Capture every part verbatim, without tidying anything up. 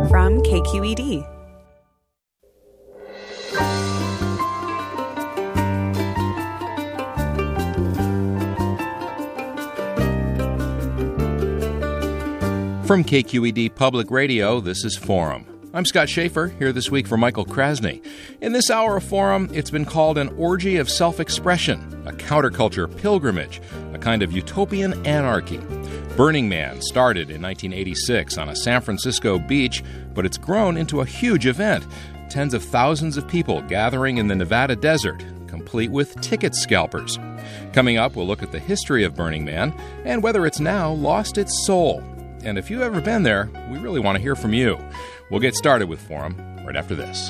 from K Q E D. From K Q E D Public Radio, this is Forum. I'm Scott Schaefer, here this week for Michael Krasny. In this hour of Forum, it's been called an orgy of self-expression, a counterculture pilgrimage, a kind of utopian anarchy. Burning Man started in nineteen eighty-six on a San Francisco beach, but it's grown into a huge event. Tens of thousands of people gathering in the Nevada desert, complete with ticket scalpers. Coming up, we'll look at the history of Burning Man and whether it's now lost its soul. And if you've ever been there, we really want to hear from you. We'll get started with Forum right after this.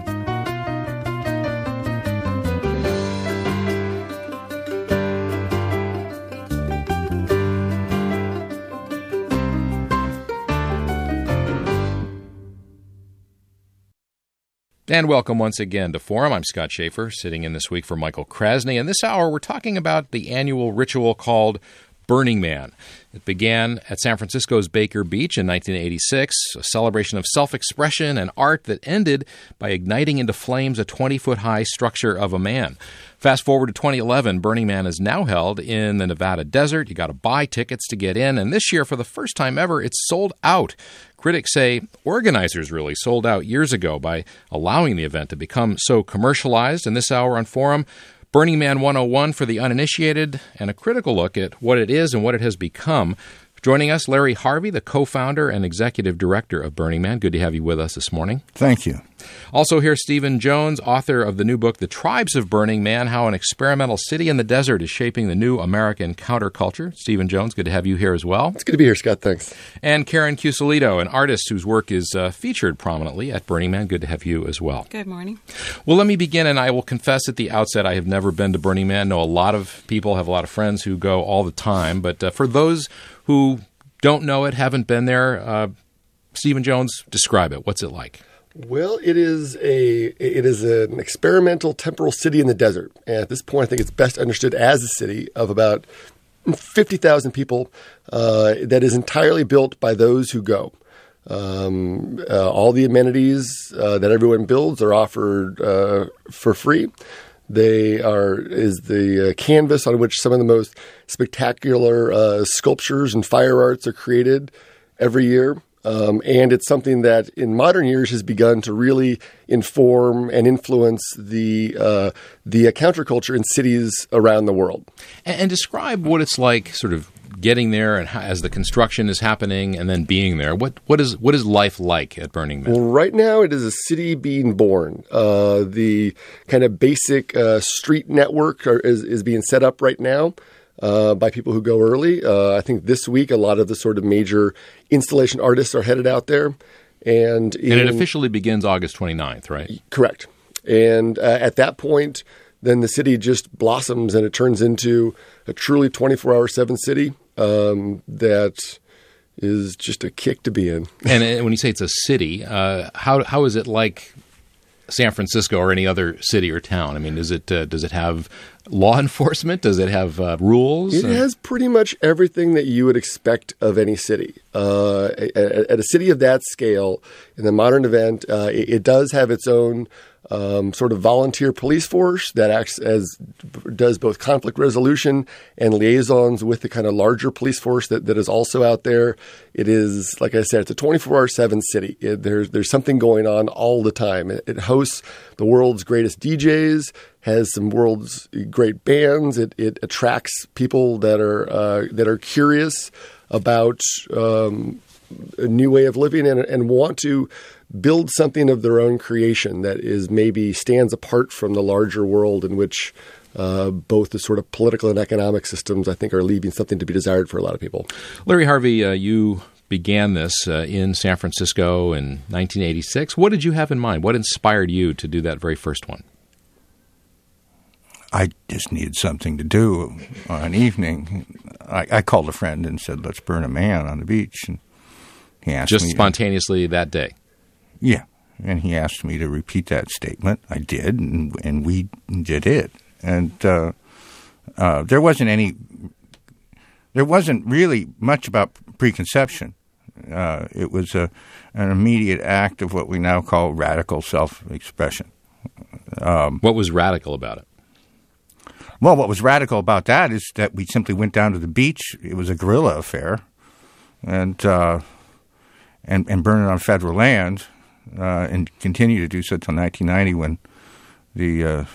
And welcome once again to Forum. I'm Scott Schaefer, sitting in this week for Michael Krasny. And this hour, we're talking about the annual ritual called Burning Man. It began at San Francisco's Baker Beach in nineteen eighty-six, a celebration of self-expression and art that ended by igniting into flames a twenty-foot-high structure of a man. Fast forward to twenty eleven, Burning Man is now held in the Nevada desert. You got to buy tickets to get in, and this year, for the first time ever, it's sold out. Critics say organizers really sold out years ago by allowing the event to become so commercialized. And this hour on Forum, Burning Man one oh one for the uninitiated, and a critical look at what it is and what it has become. Joining us, Larry Harvey, the co-founder and executive director of Burning Man. Good to have you with us this morning. Thank you. Also here, Stephen Jones, author of the new book, The Tribes of Burning Man, How an Experimental City in the Desert is Shaping the New American Counterculture. Stephen Jones, good to have you here as well. It's good to be here, Scott. Thanks. And Karen Cusolito, an artist whose work is uh, featured prominently at Burning Man. Good to have you as well. Good morning. Well, let me begin, and I will confess at the outset I have never been to Burning Man. I know a lot of people, have a lot of friends who go all the time. But uh, for those who don't know it, haven't been there, uh, Stephen Jones, describe it. What's it like? Well, it is a it is an experimental temporal city in the desert. And at this point, I think it's best understood as a city of about fifty thousand people uh, that is entirely built by those who go. Um, uh, all the amenities uh, that everyone builds are offered uh, for free. They are is the uh, canvas on which some of the most spectacular uh, sculptures and fire arts are created every year. Um, and it's something that in modern years has begun to really inform and influence the uh, the counterculture in cities around the world. And, and describe what it's like sort of getting there and how, as the construction is happening and then being there. What what is what is life like at Burning Man? Well, right now it is a city being born. Uh, the kind of basic uh, street network are, is, is being set up right now. Uh, by people who go early. Uh, I think this week a lot of the sort of major installation artists are headed out there. And, and it officially begins August twenty-ninth, right? Correct. And uh, at that point, then the city just blossoms and it turns into a truly twenty-four hour seven city um, that is just a kick to be in. And when you say it's a city, uh, how how is it like San Francisco or any other city or town? I mean, is it uh, does it have law enforcement? Does it have uh, rules? It has pretty much everything that you would expect of any city. Uh, at, at a city of that scale, in the modern event, uh, it, it does have its own um, sort of volunteer police force that acts as does both conflict resolution and liaisons with the kind of larger police force that, that is also out there. It is, like I said, it's a twenty-four hour seven city. It, there's there's something going on all the time. It, it hosts the world's greatest D Js, has some world's great bands. It it attracts people that are uh, that are curious about um, a new way of living and, and want to build something of their own creation that is maybe stands apart from the larger world in which uh, both the sort of political and economic systems, I think, are leaving something to be desired for a lot of people. Larry Harvey, uh, you began this uh, in San Francisco in nineteen eighty-six. What did you have in mind? What inspired you to do that very first one? I just needed something to do on an evening. I, I called a friend and said, let's burn a man on the beach. And he asked Just me spontaneously that day? Yeah. And he asked me to repeat that statement. I did, and, and we did it. And uh, uh, there wasn't any – there wasn't really much about preconception. Uh, it was a, an immediate act of what we now call radical self-expression. Um, what was radical about it? Well, what was radical about that is that we simply went down to the beach. It was a guerrilla affair, and uh, and and burned it on federal land, uh, and continued to do so until nineteen ninety when the uh,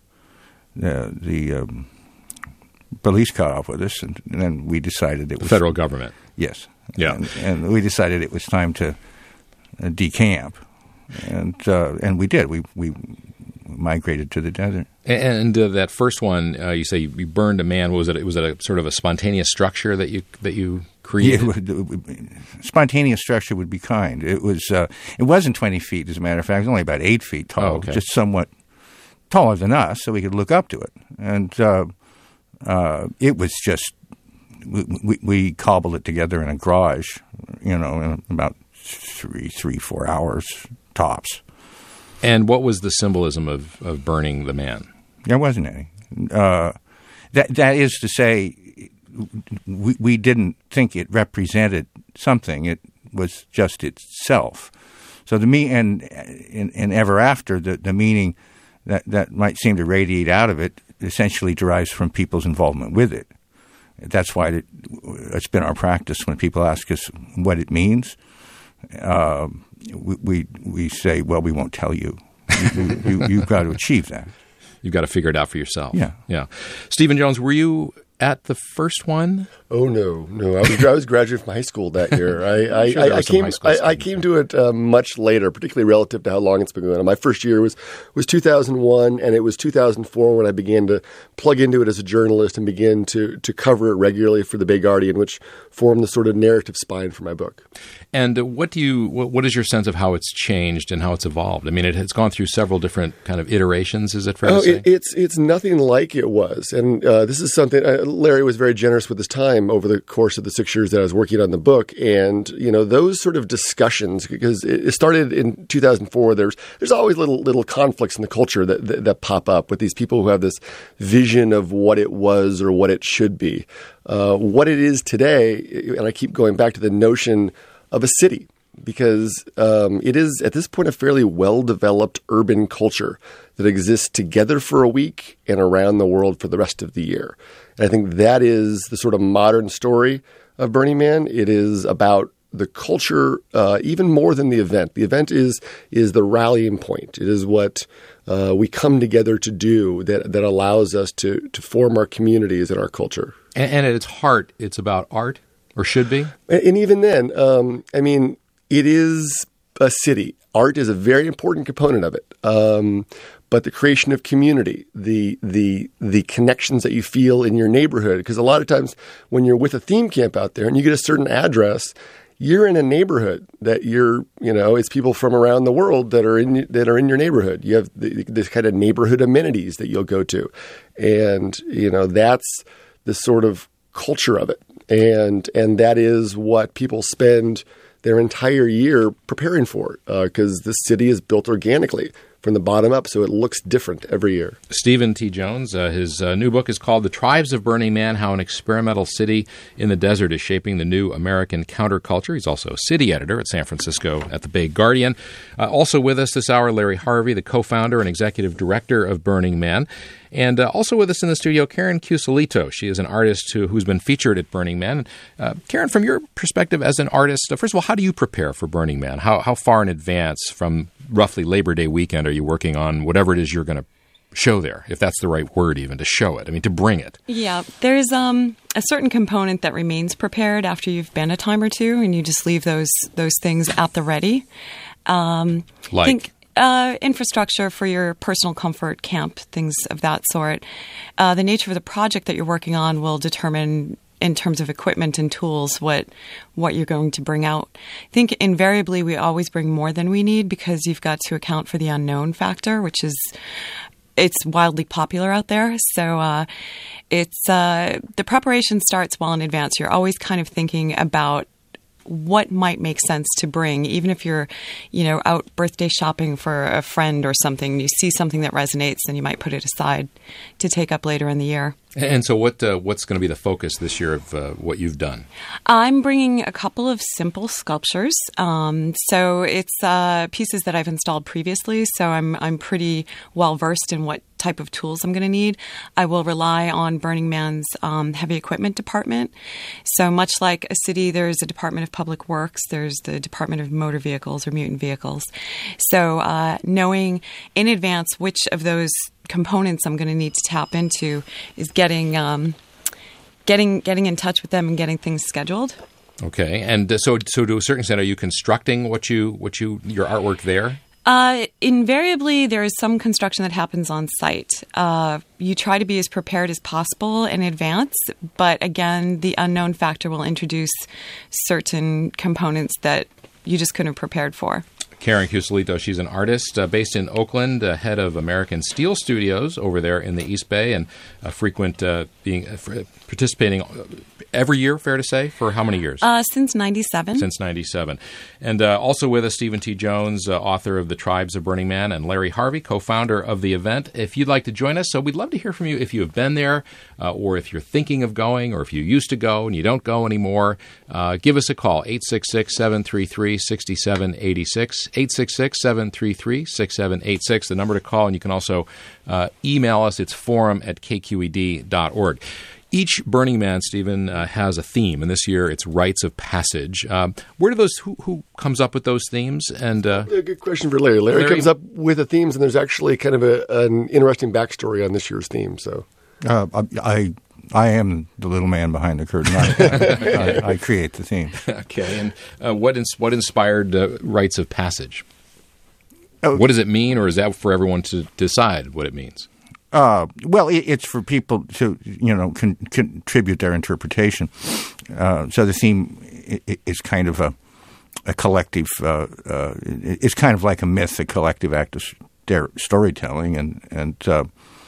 the the um, police caught up with us, and, and then we decided it was the federal government. Yes, yeah, and, and we decided it was time to uh, decamp, and uh, and we did. We we migrated to the desert. And uh, that first one, uh, you say you burned a man. What was it? Was it a sort of a spontaneous structure that you that you created? Yeah, it would, spontaneous structure would be kind. It was. Uh, it wasn't twenty feet, as a matter of fact. It was only about eight feet tall, oh, okay. just somewhat taller than us, so we could look up to it. And uh, uh, it was just we, we, we cobbled it together in a garage, you know, in about three, three, four hours tops. And what was the symbolism of, of burning the man? There wasn't any. Uh, that that is to say, we, we didn't think it represented something. It was just itself. So the me and and, and ever after the, the meaning that, that might seem to radiate out of it essentially derives from people's involvement with it. That's why it, it's been our practice when people ask us what it means. Uh, we, we we say, well, we won't tell you. you, you. You've got to achieve that. You've got to figure it out for yourself. Yeah, yeah. Stephen Jones, were you at the first one? Oh no, no! I was I was graduating from high school that year. I I, sure I, I came I, I came to it uh, much later, particularly relative to how long it's been going on. My first year was was two thousand one, and it was two thousand four when I began to plug into it as a journalist and begin to to cover it regularly for the Bay Guardian, which formed the sort of narrative spine for my book. And what do you what, what is your sense of how it's changed and how it's evolved? I mean, it has gone through several different kind of iterations. Is it fair oh, to say? It, it's it's nothing like it was, and uh, this is something uh, Larry was very generous with his time over the course of the six years that I was working on the book. And, you know, those sort of discussions, because it started in two thousand four, there's there's always little little conflicts in the culture that, that, that pop up with these people who have this vision of what it was or what it should be. Uh, what it is today, and I keep going back to the notion of a city, because um, it is, at this point, a fairly well-developed urban culture that exists together for a week and around the world for the rest of the year. And I think that is the sort of modern story of Burning Man. It is about the culture, uh, even more than the event. The event is is the rallying point. It is what uh, we come together to do that that allows us to to form our communities and our culture. And, and at its heart, it's about art, or should be? And, and even then, um, I mean, it is a city. Art is a very important component of it. Um, but the creation of community, the the the connections that you feel in your neighborhood, because a lot of times when you're with a theme camp out there and you get a certain address, you're in a neighborhood that you're, you know, it's people from around the world that are in that are in your neighborhood. You have the, this kind of neighborhood amenities that you'll go to, and you know that's the sort of culture of it, and and that is what people spend their entire year preparing for, because uh, this city is built organically from the bottom up, so it looks different every year. Stephen T. Jones, uh, his uh, new book is called The Tribes of Burning Man, How an Experimental City in the Desert is Shaping the New American Counterculture. He's also a city editor at San Francisco at the Bay Guardian. Uh, also with us this hour, Larry Harvey, the co-founder and executive director of Burning Man. And uh, also with us in the studio, Karen Cusolito. She is an artist who, who's been featured at Burning Man. Uh, Karen, from your perspective as an artist, uh, first of all, how do you prepare for Burning Man? How, how far in advance from roughly Labor Day weekend are you working on whatever it is you're going to show there, if that's the right word even, to show it, I mean, to bring it? Yeah, there's um, a certain component that remains prepared after you've been a time or two, and you just leave those those things at the ready. Um, like? Think, uh, infrastructure for your personal comfort, camp, things of that sort. Uh, the nature of the project that you're working on will determine, in terms of equipment and tools, what what you're going to bring out. I think invariably we always bring more than we need, because you've got to account for the unknown factor, which is it's wildly popular out there. So uh, it's uh, the preparation starts well in advance. You're always kind of thinking about what might make sense to bring, even if you're, you know, out birthday shopping for a friend or something. You see something that resonates, and you might put it aside to take up later in the year. And so what uh, what's going to be the focus this year of uh, what you've done? I'm bringing a couple of simple sculptures. Um, so it's uh, pieces that I've installed previously, so I'm I'm pretty well versed in what type of tools I'm going to need. I will rely on Burning Man's um, heavy equipment department. So much like a city, there's a Department of Public Works, there's the Department of Motor Vehicles or Mutant Vehicles. So uh, knowing in advance which of those components I'm going to need to tap into is getting um, getting getting in touch with them and getting things scheduled. Okay, and uh, so so to a certain extent, are you constructing what you what you your artwork there? Uh, invariably, there is some construction that happens on site. Uh, you try to be as prepared as possible in advance, but again, the unknown factor will introduce certain components that you just couldn't have prepared for. Karen Cusolito, she's an artist uh, based in Oakland, uh, head of American Steel Studios over there in the East Bay, and a frequent uh, being uh, participating every year, fair to say, for how many years? Uh, since ninety-seven. Since ninety-seven. And uh, also with us, Stephen T. Jones, uh, author of The Tribes of Burning Man, and Larry Harvey, co-founder of the event. If you'd like to join us, so we'd love to hear from you if you have been there, uh, or if you're thinking of going, or if you used to go and you don't go anymore. Uh, give us a call, eight six six, seven three three, six seven eight six, eight six six, seven three three, six seven eight six, the number to call, and you can also uh, email us. It's forum at k q e d dot org. Each Burning Man, Stephen, uh, has a theme, and this year it's rites of passage. Um, where do those? Who, who comes up with those themes? And uh, a good question for Larry. Larry. Larry comes up with the themes, and there's actually kind of a, an interesting backstory on this year's theme. So, uh, I I am the little man behind the curtain. I, I, I create the theme. Okay, and uh, what ins- what inspired uh, rites of passage? Oh. What does it mean, or is that for everyone to decide what it means? Uh, well, it, it's for people to, you know, con- contribute their interpretation. Uh, so the theme is kind of a, a collective, uh, uh, it's kind of like a myth, a collective act of st- storytelling, and and uh,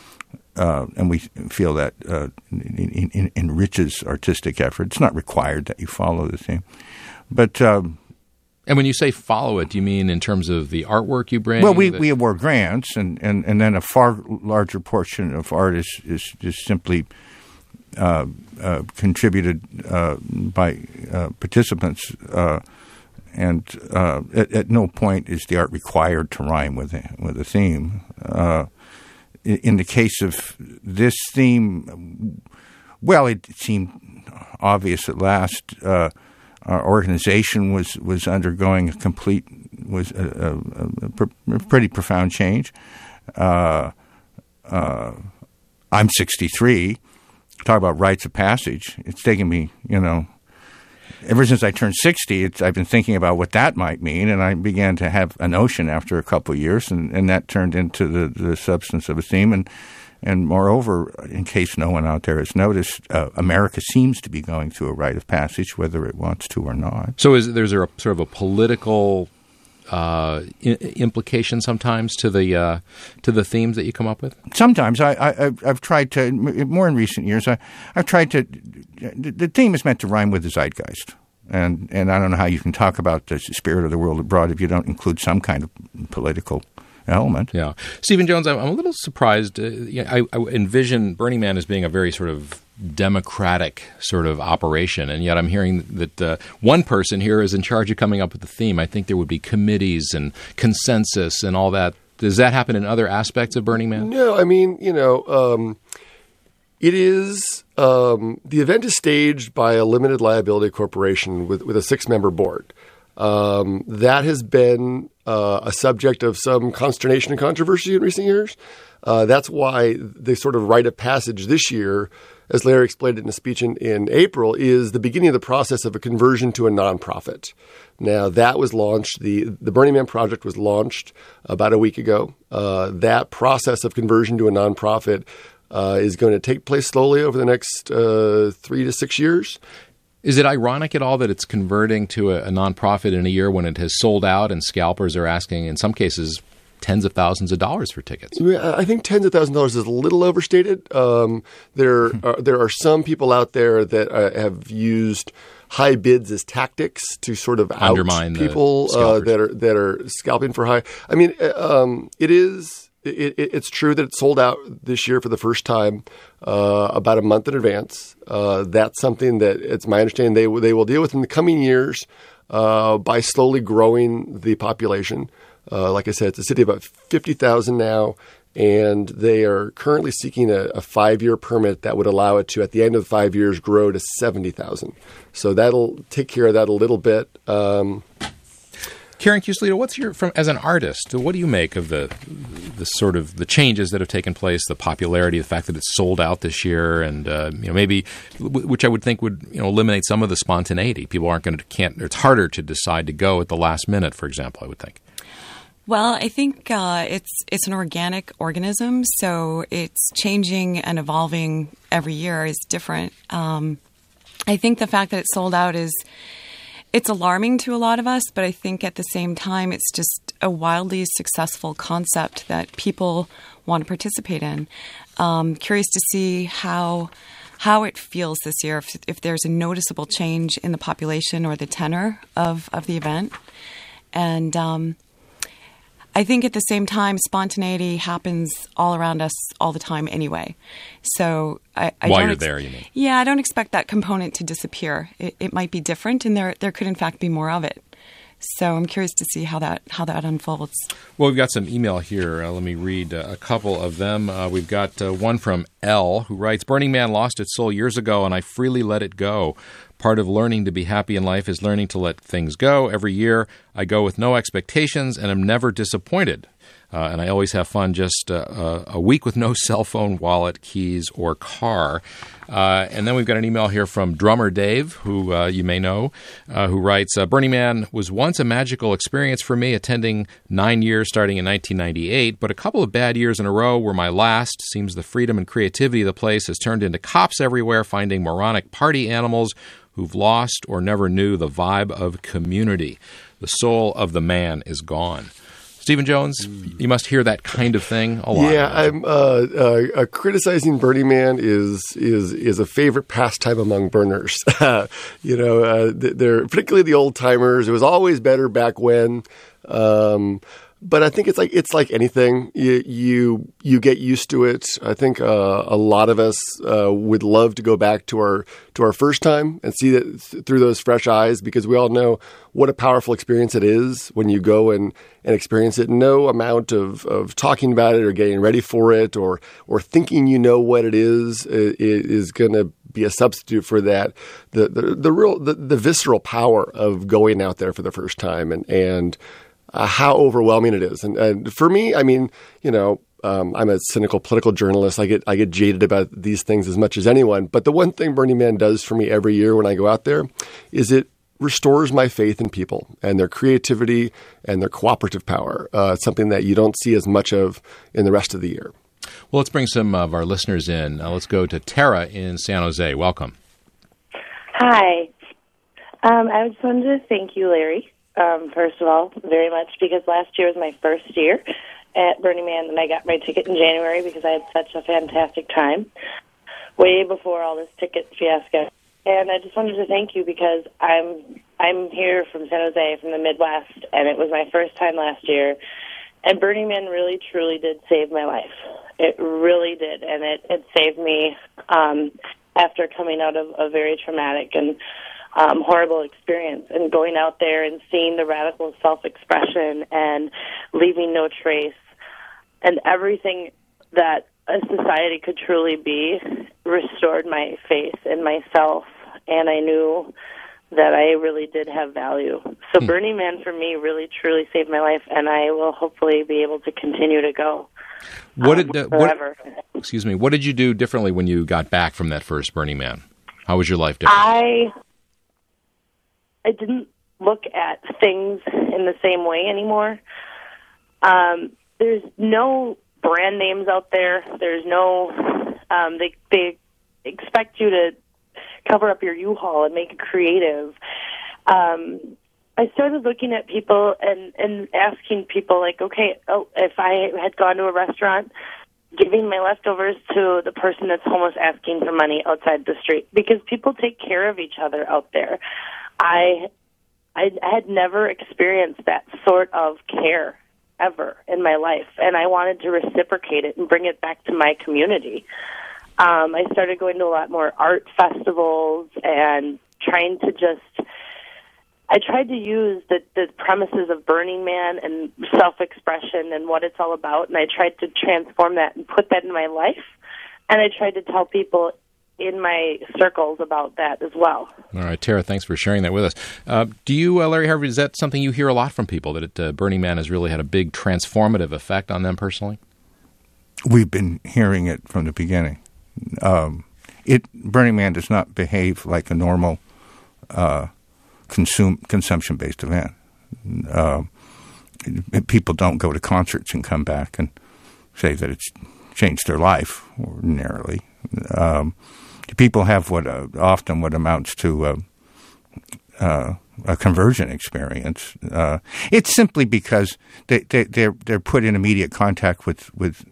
uh, and we feel that uh, in, in, enriches artistic effort. It's not required that you follow the theme, but. Um, And when you say follow it, do you mean in terms of the artwork you bring? Well, we, that- we award grants, and, and, and then a far larger portion of art is, is, is simply uh, uh, contributed uh, by uh, participants. Uh, and uh, at, at no point is the art required to rhyme with a, with a theme. Uh, in the case of this theme, well, it seemed obvious at last. Uh, Our organization was, was undergoing a complete, was a, a, a pretty profound change. Uh, uh, I'm sixty-three. Talk about rites of passage. It's taken me, you know, ever since I turned sixty, it's, I've been thinking about what that might mean, and I began to have a notion after a couple of years, and, and that turned into the, the substance of a theme. And And moreover, in case no one out there has noticed, uh, America seems to be going through a rite of passage, whether it wants to or not. So is there's there a sort of a political uh, I- implication sometimes to the uh, to the themes that you come up with? Sometimes I, I, I've, I've tried to, more in recent years, I, I've tried to, the theme is meant to rhyme with the zeitgeist. And, and I don't know how you can talk about the spirit of the world abroad if you don't include some kind of political element. Yeah. Stephen Jones, I'm, I'm a little surprised. Uh, yeah, I, I envision Burning Man as being a very sort of democratic sort of operation, and yet I'm hearing that uh, one person here is in charge of coming up with the theme. I think there would be committees and consensus and all that. Does that happen in other aspects of Burning Man? No, I mean, you know, um, it is um, the event is staged by a limited liability corporation with, with a six-member board. Um, that has been uh, a subject of some consternation and controversy in recent years. Uh, that's why the sort of rite of passage this year, as Larry explained it in a speech in, in April, is the beginning of the process of a conversion to a nonprofit. Now, that was launched, the, the Burning Man Project was launched about a week ago. Uh, that process of conversion to a nonprofit uh, is going to take place slowly over the next uh, three to six years. Is it ironic at all that it's converting to a, a nonprofit in a year when it has sold out and scalpers are asking, in some cases, tens of thousands of dollars for tickets? I think tens of thousands of dollars is a little overstated. Um, there, are, there are some people out there that uh, have used high bids as tactics to sort of undermine out people uh, that are that are scalping for high. I mean, um, it is it, it, it's true that it sold out this year for the first time uh, about a month in advance. Uh, that's something that it's my understanding they they will deal with in the coming years uh, by slowly growing the population. Uh, like I said, it's a city of about fifty thousand now, and they are currently seeking a, a five-year permit that would allow it to, at the end of the five years, grow to seventy thousand. So that'll take care of that a little bit. Um, Karen Cusolito, what's your from as an artist? What do you make of the the sort of the changes that have taken place, the popularity, the fact that it's sold out this year, and uh, you know maybe which I would think would you know eliminate some of the spontaneity. People aren't going to can't. It's harder to decide to go at the last minute, for example. I would think. Well, I think uh, it's it's an organic organism, so it's changing and evolving every year is different. Um, I think the fact that it's sold out is it's alarming to a lot of us, but I think at the same time it's just a wildly successful concept that people want to participate in. Um, curious to see how how it feels this year, if, if there's a noticeable change in the population or the tenor of, of the event. And um I think at the same time, spontaneity happens all around us all the time anyway. So I, I While don't you're ex- there, you mean? Yeah, I don't expect that component to disappear. It, it might be different, and there there could in fact be more of it. So I'm curious to see how that how that unfolds. Well, we've got some email here. Uh, let me read uh, a couple of them. Uh, we've got uh, one from L, who writes, Burning Man lost its soul years ago, and I freely let it go. Part of learning to be happy in life is learning to let things go. Every year, I go with no expectations and am never disappointed. Uh, and I always have fun just uh, uh, a week with no cell phone, wallet, keys, or car. Uh, and then we've got an email here from Drummer Dave, who uh, you may know, uh, who writes, uh, Burning Man was once a magical experience for me, attending nine years starting in nineteen ninety-eight, but a couple of bad years in a row were my last. Seems the freedom and creativity of the place has turned into cops everywhere, finding moronic party animals who've lost or never knew the vibe of community. The soul of the man is gone. Stephen Jones, you must hear that kind of thing a lot. Yeah, I'm uh, uh, uh, criticizing Burning Man is is is a favorite pastime among burners. you know, uh, they're particularly the old timers. It was always better back when. Um, But I think it's like it's like anything. You you, you get used to it. I think uh, a lot of us uh, would love to go back to our to our first time and see that th- through those fresh eyes, because we all know what a powerful experience it is when you go and, and experience it. No amount of, of talking about it or getting ready for it or or thinking you know what it is is, is going to be a substitute for that. The the, the real the, the visceral power of going out there for the first time and and. Uh, how overwhelming it is. And, and for me, I mean, you know, um, I'm a cynical political journalist. I get I get jaded about these things as much as anyone. But the one thing Burning Man does for me every year when I go out there is it restores my faith in people and their creativity and their cooperative power. Uh, it's something that you don't see as much of in the rest of the year. Well, let's bring some of our listeners in. Uh, let's go to Tara in San Jose. Welcome. Hi. Um, I just wanted to thank you, Larry. Um, first of all, very much, because last year was my first year at Burning Man, and I got my ticket in January because I had such a fantastic time, way before all this ticket fiasco. And I just wanted to thank you because I'm I'm here from San Jose, from the Midwest, and it was my first time last year. And Burning Man really, truly did save my life. It really did, and it, it saved me um, after coming out of a very traumatic and Um, horrible experience, and going out there and seeing the radical self-expression and leaving no trace and everything that a society could truly be restored my faith in myself, and I knew that I really did have value. So hmm. Burning Man for me really truly saved my life, and I will hopefully be able to continue to go. What um, did uh, forever. What, excuse me, what did you do differently when you got back from that first Burning Man? How was your life different? I I didn't look at things in the same way anymore. Um, there's no brand names out there. There's no, um, they, they expect you to cover up your U-Haul and make it creative. Um, I started looking at people and, and asking people, like, okay, oh, if I had gone to a restaurant, giving my leftovers to the person that's homeless asking for money outside the street, because people take care of each other out there. I I had never experienced that sort of care. ever in my life, and I wanted to reciprocate it and bring it back to my community. Um, I started going to a lot more art festivals and trying to just, I tried to use the, the premises of Burning Man and self-expression and what it's all about, and I tried to transform that and put that in my life, and I tried to tell people in my circles about that as well. All right, Tara, thanks for sharing that with us. Uh, do you, uh, Larry Harvey, is that something you hear a lot from people, that it, uh, Burning Man has really had a big transformative effect on them personally? We've been hearing it from the beginning. Um, it Burning Man does not behave like a normal uh, consume consumption-based event. Uh, people don't go to concerts and come back and say that it's changed their life ordinarily. Um, people have what uh, often what amounts to uh, uh, a conversion experience. Uh, it's simply because they, they, they're they're put in immediate contact with with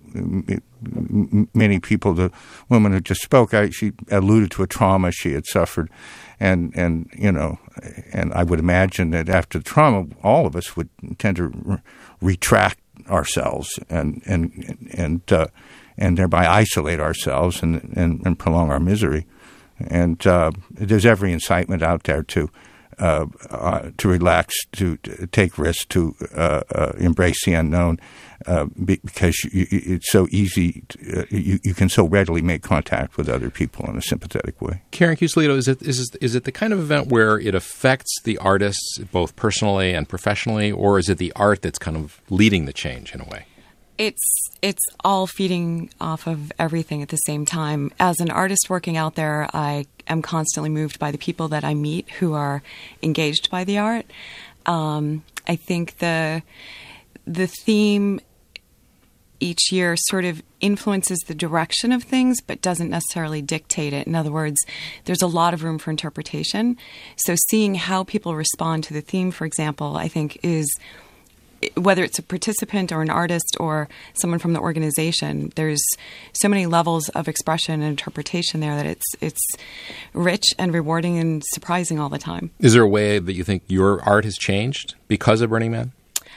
many people. The woman who just spoke, I, she alluded to a trauma she had suffered, and and you know, and I would imagine that after the trauma, all of us would tend to re- retract ourselves and and and uh, and thereby isolate ourselves and, and, and prolong our misery. And uh, there's every incitement out there to uh, uh, to relax, to, to take risks, to uh, uh, embrace the unknown, uh, because you, it's so easy. To, uh, you, you can so readily make contact with other people in a sympathetic way. Karen Cusolito, is it is is it the kind of event where it affects the artists both personally and professionally, or is it the art that's kind of leading the change in a way? It's it's all feeding off of everything at the same time. As an artist working out there, I am constantly moved by the people that I meet who are engaged by the art. Um, I think the the theme each year sort of influences the direction of things, but doesn't necessarily dictate it. In other words, there's a lot of room for interpretation. So seeing how people respond to the theme, for example, I think is, whether it's a participant or an artist or someone from the organization, there's so many levels of expression and interpretation there that it's it's rich and rewarding and surprising all the time. Is there a way that you think your art has changed because of Burning Man?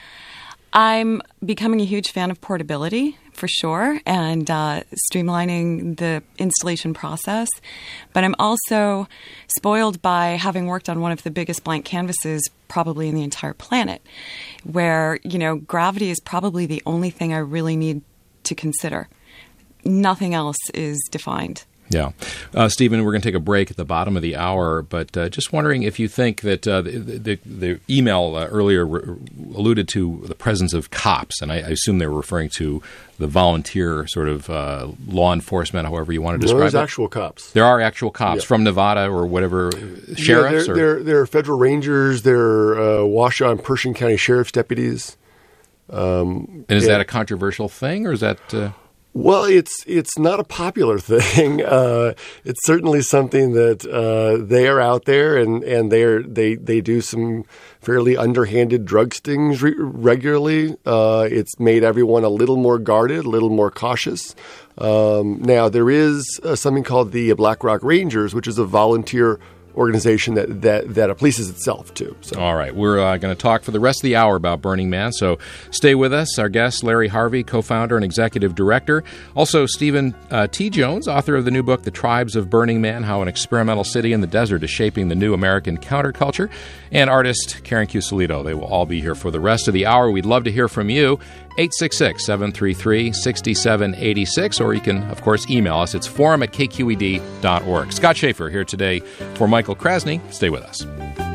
I'm becoming a huge fan of portability, for sure, and uh, streamlining the installation process. But I'm also spoiled by having worked on one of the biggest blank canvases probably in the entire planet, where, you know, gravity is probably the only thing I really need to consider. Nothing else is defined. Yeah. Uh, Stephen, we're going to take a break at the bottom of the hour, but uh, just wondering if you think that uh, the, the, the email uh, earlier re- alluded to the presence of cops, and I, I assume they were referring to the volunteer sort of uh, law enforcement, however you want to describe it. There's actual cops. There are actual cops yeah. from Nevada or whatever, sheriffs? Yeah, or? they're, they're federal rangers. They're uh, Washoe and Pershing County Sheriff's deputies. Um, and is and, that a controversial thing, or is that... Uh... Well, it's it's not a popular thing. Uh, it's certainly something that uh, they are out there, and and they are they they do some fairly underhanded drug stings re- regularly. Uh, it's made everyone a little more guarded, a little more cautious. Um, now there is uh, something called the Black Rock Rangers, which is a volunteer organization that that that polices itself too. So. All right, we're uh, going to talk for the rest of the hour about Burning Man, so stay with us. Our guest, Larry Harvey, co-founder and executive director. Also, Stephen uh, T. Jones, author of the new book, The Tribes of Burning Man, How an Experimental City in the Desert is Shaping the New American Counterculture, and artist Karen Cusolito. They will all be here for the rest of the hour. We'd love to hear from you. eight six six, seven three three, six seven eight six, or you can, of course, email us. It's forum at k q e d dot org. Scott Schaefer here today for Michael Krasny. Stay with us.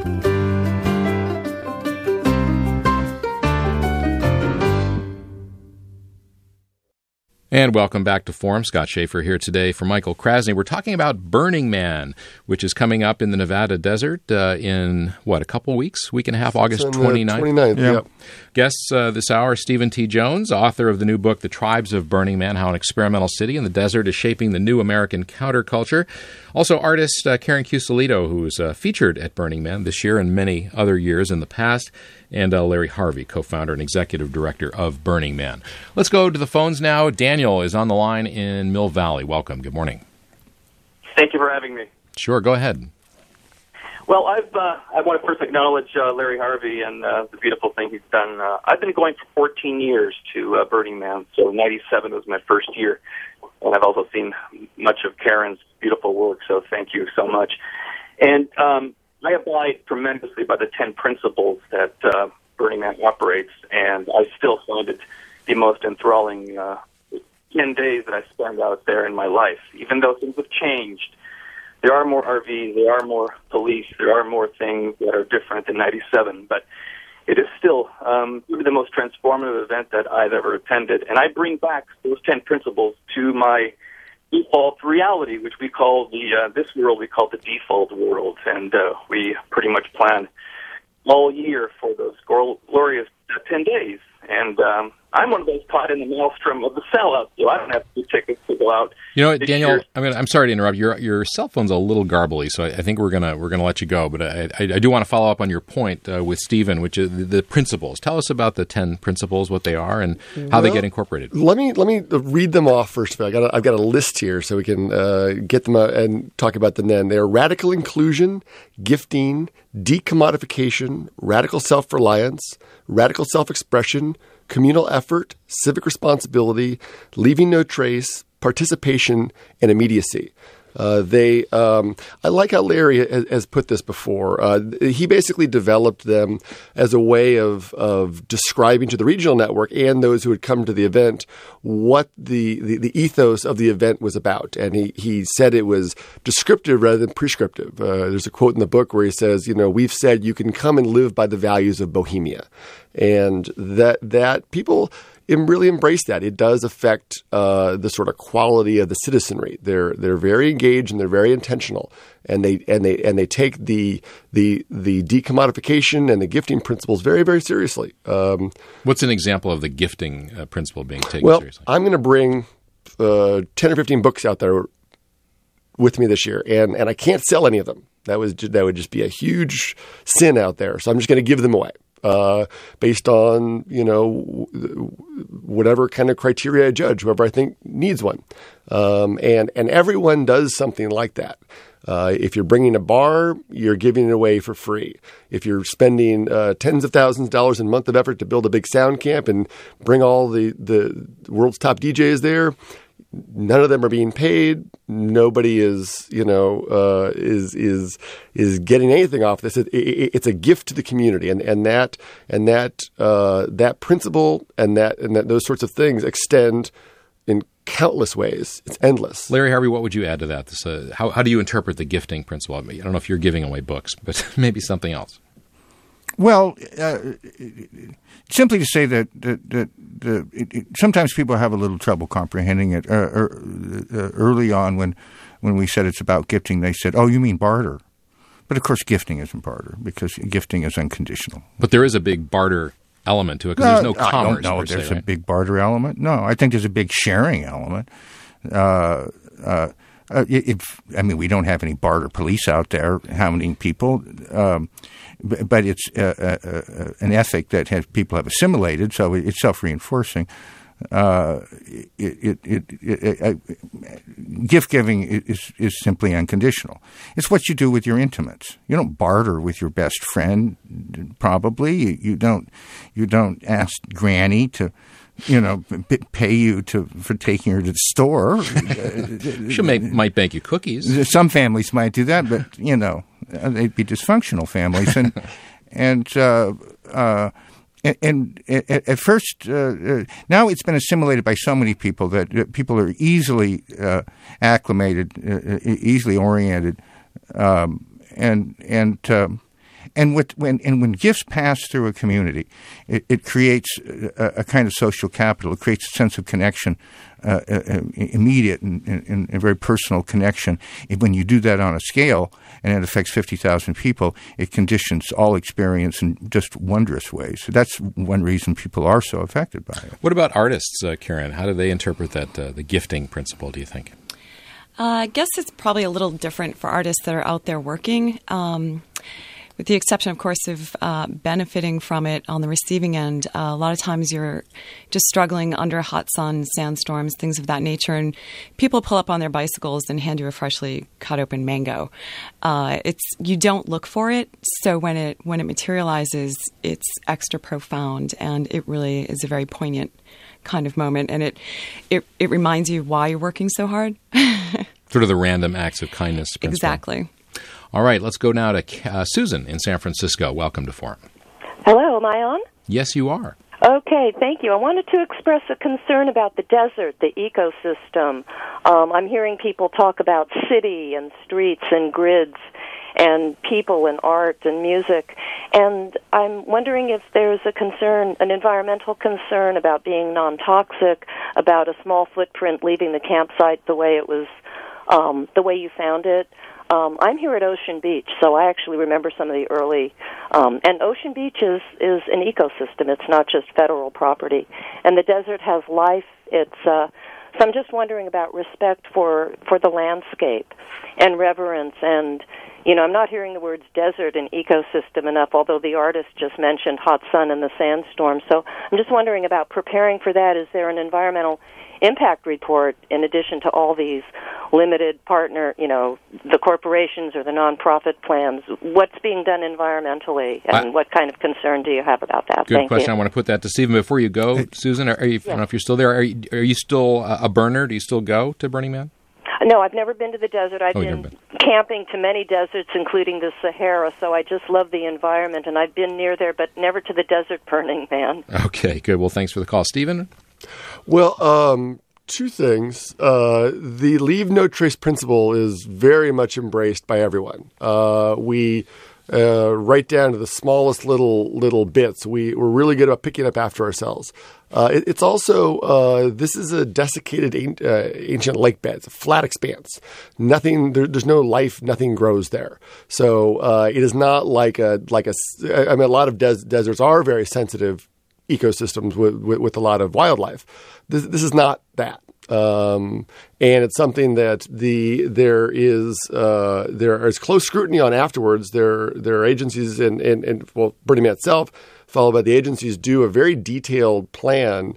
And welcome back to Forum. Scott Schaefer here today for Michael Krasny. We're talking about Burning Man, which is coming up in the Nevada desert uh, in, what, a couple weeks? Week and a half, August twenty-ninth? twenty-ninth, yeah. Yep. Guests uh, this hour, Stephen T. Jones, author of the new book, The Tribes of Burning Man, How an Experimental City in the Desert is Shaping the New American Counterculture. Also, artist uh, Karen Cusolito, who was uh, featured at Burning Man this year and many other years in the past, and uh, Larry Harvey, co-founder and executive director of Burning Man. Let's go to the phones now. Daniel is on the line in Mill Valley. Welcome. Good morning. Thank you for having me. Sure. Go ahead. Well, I've uh, I want to first acknowledge uh, Larry Harvey and uh, the beautiful thing he's done. Uh, I've been going for fourteen years to uh, Burning Man, so ninety-seven was my first year. And I've also seen much of Karen's beautiful work, so thank you so much. And um, I abide tremendously by the ten principles that uh, Burning Man operates, and I still find it the most enthralling uh, ten days that I spend out there in my life. Even though things have changed, there are more R Vs, there are more police, there are more things that are different than ninety-seven, but it is still um, the most transformative event that I've ever attended. And I bring back those ten principles to my default reality, which we call the, uh, this world we call the default world. And uh, we pretty much plan all year for those glorious ten days. And um, I'm one of those caught in the maelstrom of the sellout, so I don't have two tickets to go out. You know, Daniel, year. I mean, I'm sorry to interrupt. Your your cell phone's a little garbly, so I, I think we're gonna we're gonna let you go. But I, I, I do want to follow up on your point uh, with Stephen, which is the, the principles. Tell us about the ten principles, what they are, and how well, they get incorporated. Let me let me read them off first. I got a, I've got a list here, so we can uh, get them out and talk about them then. They are radical inclusion, gifting, decommodification, radical self-reliance, radical self-expression, communal effort, civic responsibility, leaving no trace, participation, and immediacy. Uh, they, um, I like how Larry has, has put this before. Uh, he basically developed them as a way of of describing to the regional network and those who had come to the event what the, the, the ethos of the event was about. And he, he said it was descriptive rather than prescriptive. Uh, there's a quote in the book where he says, you know, we've said you can come and live by the values of Bohemia. And that that people really embrace that. It does affect uh, the sort of quality of the citizenry. They're they're very engaged and they're very intentional, and they and they and they take the the the decommodification and the gifting principles very very seriously. Um, What's an example of the gifting uh, principle being taken well, seriously? I'm going to bring uh, ten or fifteen books out there with me this year, and and I can't sell any of them. That was that would just be a huge sin out there. So I'm just going to give them away. Uh, based on, you know, whatever kind of criteria I judge, whoever I think needs one. Um, and, and everyone does something like that. Uh, if you're bringing a bar, you're giving it away for free. If you're spending uh, tens of thousands of dollars in a month of effort to build a big sound camp and bring all the, the world's top D Js there, none of them are being paid. Nobody is, you know, uh, is is is getting anything off this. It, it, it's a gift to the community, and and that and that uh, that principle and that and that those sorts of things extend in countless ways. It's endless. Larry Harvey, what would you add to that? This, uh, how how do you interpret the gifting principle? I, mean, I don't know if you're giving away books, but maybe something else. Well, uh, simply to say that, that, that the, it, it, sometimes people have a little trouble comprehending it. Uh, uh, early on, when when we said it's about gifting, they said, "Oh, you mean barter?" But of course, gifting isn't barter because gifting is unconditional. But there is a big barter element to it because there's no commerce. I don't know. Per There's se, a right? big barter element. No, I think there's a big sharing element. Uh, uh, uh, if I mean, we don't have any barter police out there hounding people. Um, But it's uh, uh, uh, an ethic that has, people have assimilated, so it's self-reinforcing. Uh, it, it, it, it, uh, gift giving is, is simply unconditional. It's what you do with your intimates. You don't barter with your best friend, probably. You, you don't. You don't ask Granny to, you know, pay you to for taking her to the store. She may, might bake you cookies. Some families might do that, but you know, they'd be dysfunctional families, and and uh, uh, and, and at, at first, uh, now it's been assimilated by so many people that uh, people are easily uh, acclimated, uh, easily oriented, um, and and. Um, And with, when and when gifts pass through a community, it, it creates a, a kind of social capital. It creates a sense of connection, uh, uh, immediate and, and, and very personal connection. And when you do that on a scale, and it affects fifty thousand people, it conditions all experience in just wondrous ways. So that's one reason people are so affected by it. What about artists, uh, Karen? How do they interpret that uh, the gifting principle? Do you think? Uh, I guess it's probably a little different for artists that are out there working. Um, with the exception, of course, of uh, benefiting from it on the receiving end, uh, a lot of times you're just struggling under hot sun, sandstorms, things of that nature, and people pull up on their bicycles and hand you a freshly cut open mango. Uh, it's you don't look for it, so when it when it materializes, it's extra profound, and it really is a very poignant kind of moment, and it it, it reminds you why you're working so hard. Sort of the random acts of kindness principle. Exactly. All right, let's go now to uh, Susan in San Francisco. Welcome to Forum. Hello, am I on? Yes, you are. Okay, thank you. I wanted to express a concern about the desert, the ecosystem. Um, I'm hearing people talk about city and streets and grids and people and art and music, and I'm wondering if there's a concern, an environmental concern about being non-toxic, about a small footprint leaving the campsite the way it was, um, the way you found it. Um, I'm here at Ocean Beach, so I actually remember some of the early, um, and Ocean Beach is, is an ecosystem. It's not just federal property. And the desert has life. It's, uh, so I'm just wondering about respect for, for the landscape and reverence. And, you know, I'm not hearing the words desert and ecosystem enough, although the artist just mentioned hot sun and the sandstorm. So I'm just wondering about preparing for that. Is there an environmental impact report in addition to all these limited partner, you know, the corporations or the nonprofit plans? What's being done environmentally, and I, what kind of concern do you have about that? Good Thank question. you. I want to put that to Stephen. Before you go, hey, Susan, are you, yeah. I don't know if you're still there. Are you, are you still a burner? Do you still go to Burning Man? No, I've never been to the desert. I've oh, been, been camping to many deserts, including the Sahara, so I just love the environment, and I've been near there, but never to the desert Burning Man. Okay, good. Well, thanks for the call. Stephen? Well, um... two things. Uh, the leave no trace principle is very much embraced by everyone. Uh, we uh, right down to the smallest little little bits. We we're really good about picking up after ourselves. Uh, it, it's also uh, this is a desiccated uh, ancient lake bed. It's a flat expanse. Nothing. There, there's no life. Nothing grows there. So uh, it is not like a like a. I mean, a lot of des- deserts are very sensitive ecosystems with, with, with a lot of wildlife. This, this is not that. Um, and it's something that the there is uh, there is close scrutiny on afterwards. There there are agencies and, and, and well, Burning Man itself, followed by the agencies, do a very detailed plan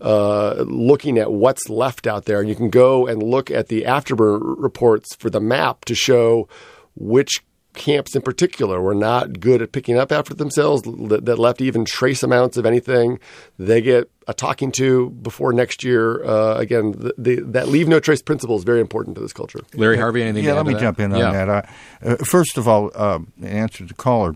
uh, looking at what's left out there. And you can go and look at the afterburn reports for the map to show which camps in particular were not good at picking up after themselves, that, that left even trace amounts of anything. They get a talking to before next year. Uh, again, the, the, that leave no trace principle is very important to this culture. Larry Harvey, anything yeah, to add let me to that? jump in yeah. on that. I, uh, first of all, uh, in answer to the caller,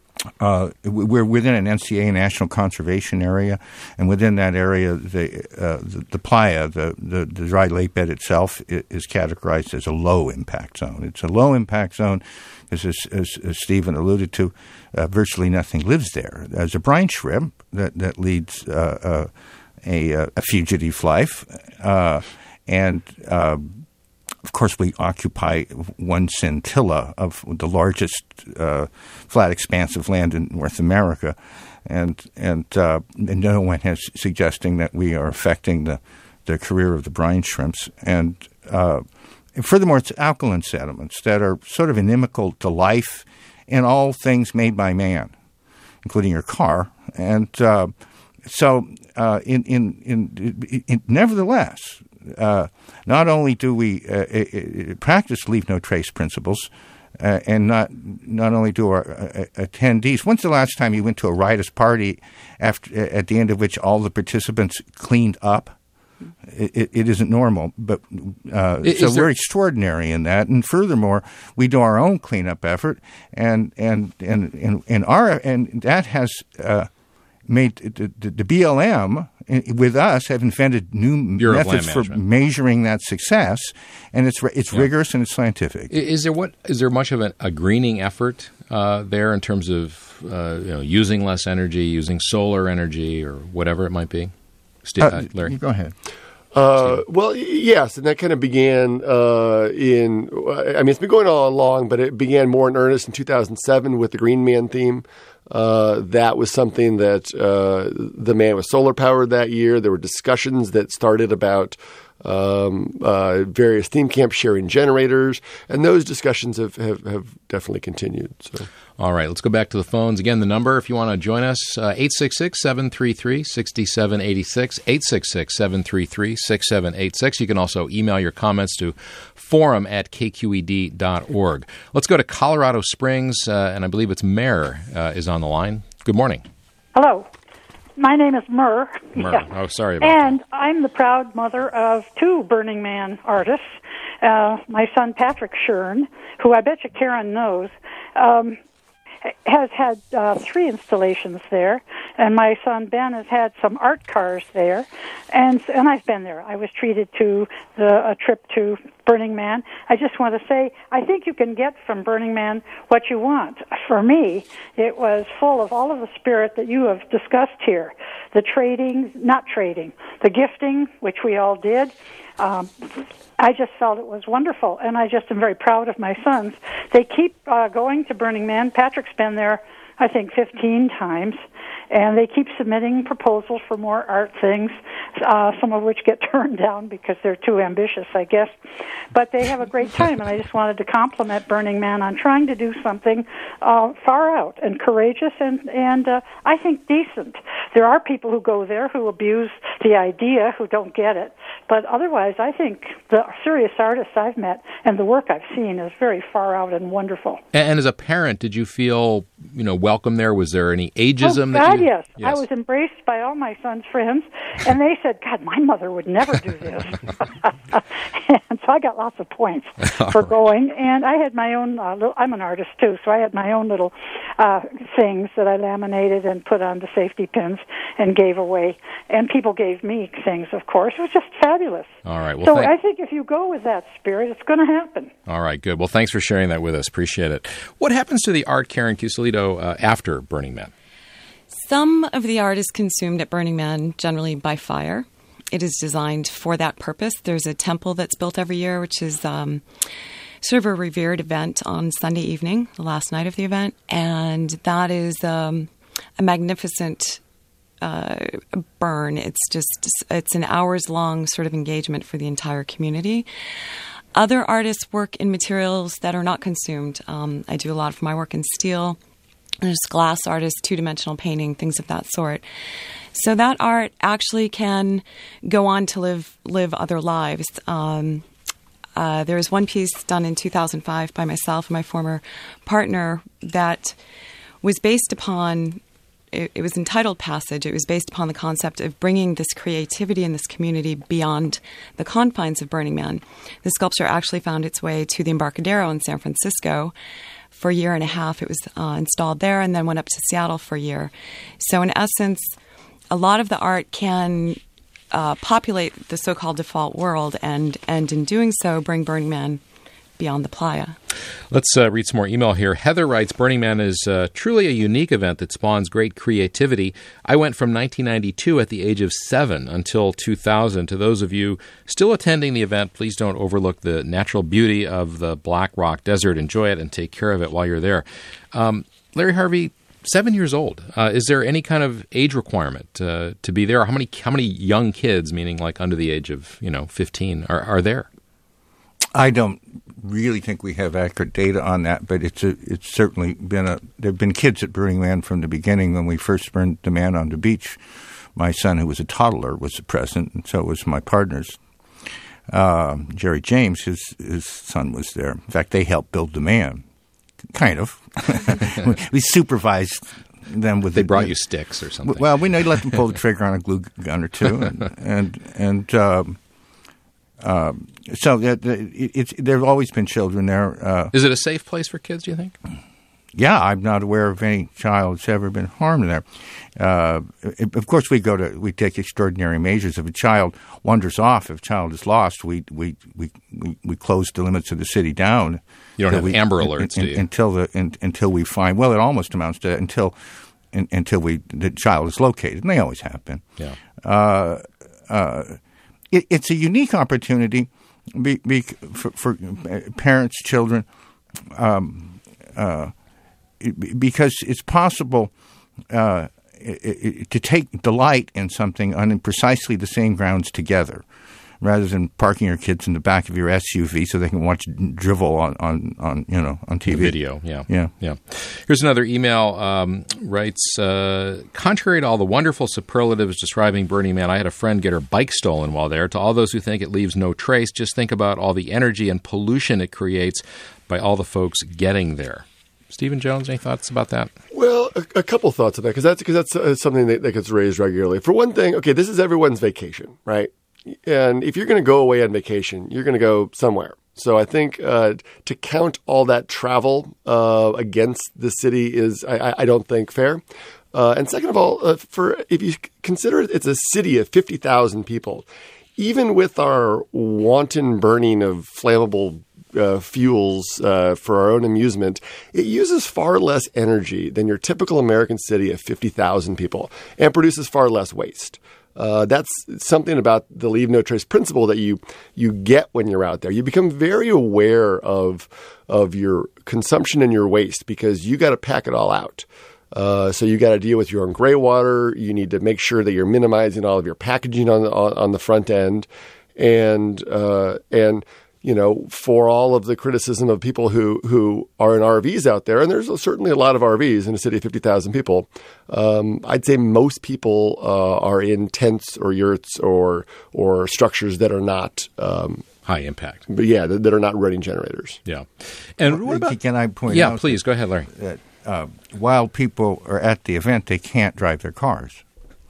Uh, we're within an N C A National Conservation Area, and within that area, the uh, the, the playa, the, the, the dry lake bed itself, is categorized as a low impact zone. It's a low impact zone because, as, as, as Stephen alluded to, uh, virtually nothing lives there. There's a brine shrimp that that leads uh, uh, a, a fugitive life, uh, and uh, of course, we occupy one scintilla of the largest uh, flat expanse of land in North America, and and, uh, and no one is suggesting that we are affecting the, the career of the brine shrimps. And, uh, and furthermore, it's alkaline sediments that are sort of inimical to life in all things made by man, including your car. And uh, so, uh, in, in, in, in nevertheless. Uh, not only do we uh, uh, practice leave no trace principles, uh, and not not only do our uh, attendees. When's the last time you went to a riotous party after at the end of which all the participants cleaned up? It, it isn't normal, but uh, is so there- we're extraordinary in that. And furthermore, we do our own cleanup effort, and and and and, and our and that has uh, made the, the, the B L M. With us, have invented new Bureau of methods Land for Management. measuring that success, and it's it's Yeah. rigorous and it's scientific. Is there what is there much of an, a greening effort uh, there in terms of uh, you know using less energy, using solar energy, or whatever it might be? Steve, uh, Larry, go ahead. Uh, well, y- yes, and that kind of began uh, in, I mean, it's been going all along, but it began more in earnest in two thousand seven with the Green Man theme. Uh, that was something that uh, the man was solar powered that year. There were discussions that started about um, uh, various theme camps sharing generators, and those discussions have, have, have definitely continued. So. All right, let's go back to the phones. Again, the number, if you want to join us, uh, eight six six, seven three three, six seven eight six, eight six six, seven three three, six seven eight six. You can also email your comments to forum at k q e d dot org. Let's go to Colorado Springs, uh, and I believe it's Mare uh, is on the line. Good morning. Hello. My name is Murr. Murr. Yeah. Oh, sorry about and that. And I'm the proud mother of two Burning Man artists. Uh, my son Patrick Shern, who I bet you Karen knows, um, has had uh, three installations there, and my son Ben has had some art cars there, and and I've been there. I was treated to the a trip to Burning Man. I just want to say, I think you can get from Burning Man what you want. For me, it was full of all of the spirit that you have discussed here, the trading, not trading, the gifting, which we all did. Um, I just felt it was wonderful, and I just am very proud of my sons. They keep uh, going to Burning Man. Patrick's been there, I think, fifteen times, and they keep submitting proposals for more art things, uh, some of which get turned down because they're too ambitious, I guess. But they have a great time, and I just wanted to compliment Burning Man on trying to do something uh, far out and courageous and, and uh, I think, decent. There are people who go there who abuse the idea, who don't get it. But otherwise, I think the serious artists I've met and the work I've seen is very far out and wonderful. And, and as a parent, did you feel, you know, welcome there? Was there any ageism? Oh, that God, you... yes. yes. I was embraced by all my son's friends, and they said, God, my mother would never do this. And so I got lots of points for going. And I had my own, uh, little, I'm an artist too, so I had my own little uh, things that I laminated and put on the safety pins and gave away. And people gave me things, of course. It was just fabulous. All right. Well, so thank- I think if you go with that spirit, it's going to happen. All right, good. Well, thanks for sharing that with us. Appreciate it. What happens to the art, Karen Cusolito, uh, after Burning Man? Some of the art is consumed at Burning Man generally by fire. It is designed for that purpose. There's a temple that's built every year, which is um, sort of a revered event on Sunday evening, the last night of the event. And that is um, a magnificent uh, burn. It's just, it's an hours-long sort of engagement for the entire community. Other artists work in materials that are not consumed. Um, I do a lot of my work in steel. There's glass artists, two-dimensional painting, things of that sort. So that art actually can go on to live live other lives. Um, uh, there was one piece done in two thousand five by myself and my former partner that was based upon, it, it was entitled Passage. It was based upon the concept of bringing this creativity in this community beyond the confines of Burning Man. The sculpture actually found its way to the Embarcadero in San Francisco. For a year and a half, it was uh, installed there and then went up to Seattle for a year. So in essence, a lot of the art can uh, populate the so-called default world and, and in doing so, bring Burning Man beyond the playa. Let's uh, read some more email here. Heather writes, Burning Man is uh, truly a unique event that spawns great creativity. I went from nineteen ninety-two at the age of seven until two thousand. To those of you still attending the event, please don't overlook the natural beauty of the Black Rock Desert. Enjoy it and take care of it while you're there. Um, Larry Harvey, seven years old. Uh, is there any kind of age requirement uh, to be there? How many how many young kids, meaning like under the age of, you know, fifteen, are, are there? I don't really think we have accurate data on that, but it's a, it's certainly been a. There have been kids at Burning Man from the beginning when we first burned the man on the beach. My son, who was a toddler, was present, and so was my partner's. Uh, Jerry James, his his son, was there. In fact, they helped build the man, kind of. We supervised them with. They the, brought you sticks or something. Well, we let them pull the trigger on a glue gun or two, and and and. Um, Uh, so that it, it's there have always been children there. Uh, Is it a safe place for kids, do you think? Yeah, I'm not aware of any child that's ever been harmed there. Uh, it, of course, we go to we take extraordinary measures. If a child wanders off, if a child is lost, we we we, we, we close the limits of the city down. You don't have we, Amber Alerts, in, in, do you? Until the in, until we find. Well, it almost amounts to until in, until we the child is located, and they always have been. Yeah. Uh, uh, It, it's a unique opportunity be, be, for, for parents, children, um, uh, it, because it's possible uh, it, it, to take delight in something on precisely the same grounds together. rather than parking your kids in the back of your S U V so they can watch drivel on, on, on you know on T V. The video, yeah, yeah, yeah. Here's another email. Um, writes, uh, contrary to all the wonderful superlatives describing Burning Man, I had a friend get her bike stolen while there. To all those who think it leaves no trace, just think about all the energy and pollution it creates by all the folks getting there. Stephen Jones, any thoughts about that? Well, a, a couple thoughts on that, because that's, cause that's uh, something that, that gets raised regularly. For one thing, okay, this is everyone's vacation, right? And if you're going to go away on vacation, you're going to go somewhere. So I think uh, to count all that travel uh, against the city is, I, I don't think, fair. Uh, and second of all, uh, for if you consider it's a city of fifty thousand people, even with our wanton burning of flammable Uh, fuels uh, for our own amusement, it uses far less energy than your typical American city of fifty thousand people and produces far less waste. Uh, that's something about the leave no trace principle that you you get when you're out there. You become very aware of of your consumption and your waste because you got to pack it all out. Uh, so you got to deal with your own gray water. You need to make sure that you're minimizing all of your packaging on the, on, on the front end, and uh, and you know, for all of the criticism of people who, who are in R Vs out there, and there's certainly a lot of R Vs in a city of fifty thousand people, um, I'd say most people uh, are in tents or yurts or or structures that are not um, high impact. But yeah, that, that are not running generators. Yeah. And what about? Can I point yeah, out? Please go ahead, Larry. That uh, while people are at the event, they can't drive their cars.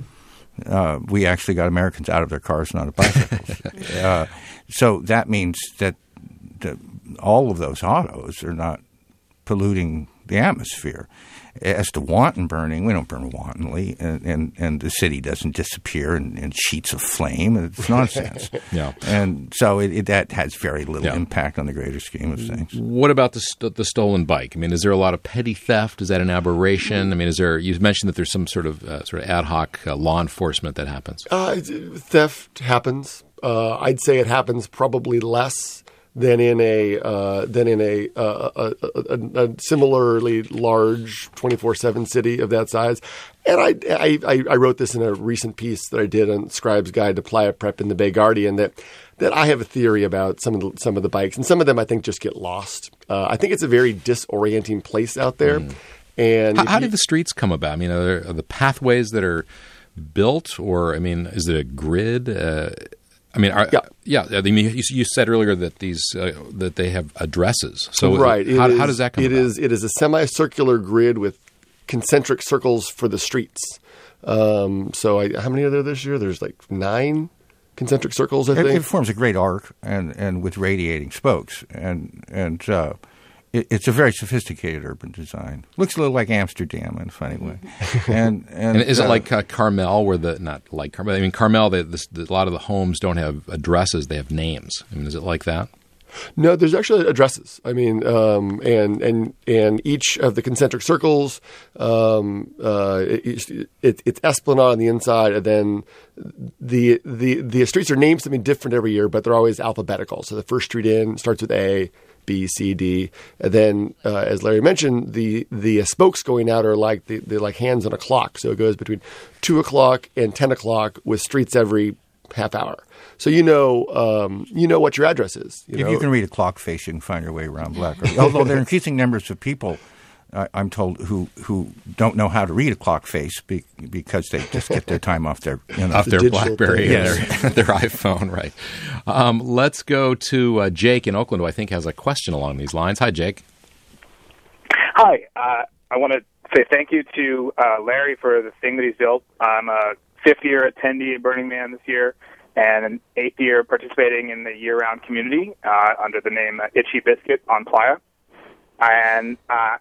Uh, we actually got Americans out of their cars, not of bicycles. uh, so that means that the, all of those autos are not polluting the atmosphere. As to wanton burning, we don't burn wantonly, and, and, and the city doesn't disappear in, in sheets of flame. It's nonsense. Yeah. And so it, it, that has very little yeah. impact on the greater scheme of things. What about the st- the stolen bike? I mean, is there a lot of petty theft? Is that an aberration? I mean, is there? You mentioned that there's some sort of uh, sort of ad hoc uh, law enforcement that happens. Uh, theft happens. Uh, I'd say it happens probably less than in a uh, than in a, uh, a, a, a similarly large twenty-four seven city of that size. And I, I I wrote this in a recent piece that I did on Scribe's Guide to Playa Prep in the Bay Guardian that that I have a theory about some of the, some of the bikes, and some of them I think just get lost. Uh, I think it's a very disorienting place out there. Mm. And how, how you, did the streets come about? I mean, are there are the pathways that are built, or I mean, is it a grid? Uh, I mean, are, yeah. yeah. I mean, you, you said earlier that these uh, that they have addresses. So right. how, is, how does that come it about? Is, it is a semicircular grid with concentric circles for the streets. Um, so I, how many are there this year? There's like nine concentric circles, I it, think. It forms a great arc and, and with radiating spokes. And and uh, it, it's a very sophisticated urban design. Looks a little like Amsterdam in a funny way. And, and, and is uh, it like uh, Carmel, where the not like Carmel? I mean, Carmel. They, this, the, a lot of the homes don't have addresses; they have names. I mean, is it like that? No, there's actually addresses. I mean, um, and and and each of the concentric circles, um, uh, it, it, it's Esplanade on the inside, and then the the the streets are named something different every year, but they're always alphabetical. So the first street in starts with A, B, C, D, and then uh, as Larry mentioned, the the spokes going out are like the, they're like hands on a clock. So it goes between two o'clock and ten o'clock with streets every half hour. So you know, um, you know what your address is. You if know? you can read a clock face, you can find your way around Blackbird. Although there are increasing numbers of people, uh, I'm told, who who don't know how to read a clock face be, because they just get their time off their you know, off their BlackBerry, yes. and their, their iPhone, right? Um, let's go to uh, Jake in Oakland, who I think has a question along these lines. Hi, Jake. Hi. Uh, I want to say thank you to uh, Larry for the thing that he's built. I'm a fifth-year attendee at Burning Man this year, and an eighth year participating in the year-round community uh, under the name uh, Itchy Biscuit on Playa. And uh,